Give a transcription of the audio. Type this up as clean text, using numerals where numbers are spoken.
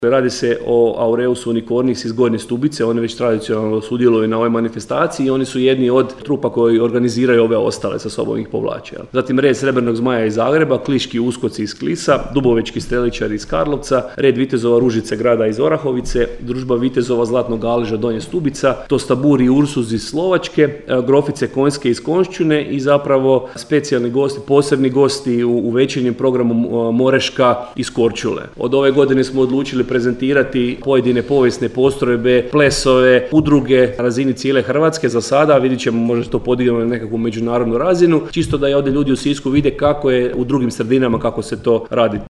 Radi se o Aureus unicornis iz Gornje Stubice, oni već tradicionalno sudjeluju na ovoj manifestaciji i oni su jedni od trupa koji organiziraju ove ostale, sa sobom ih povlače. Zatim red Srebrnog zmaja iz Zagreba, Kliški uskoci iz Klisa, Dubovečki streličari iz Karlovca, red vitezova Ružice grada iz Orahovice, družba vitezova Zlatnog Galeža Donje Stubica, Tostabur i Ursuz iz Slovačke, Grofice konjske iz Konjšćune i zapravo specijalni gosti, posebni gosti u večernjem programu Moreška iz Korčule. Od ove godine smo odlučili prezentirati pojedine povijesne postrojbe, plesove, udruge na razini cijele Hrvatske. Za sada vidjet ćemo, možda to podignemo na nekakvu međunarodnu razinu, čisto da i ovdje ljudi u Sisku vide kako je u drugim sredinama, kako se to radi.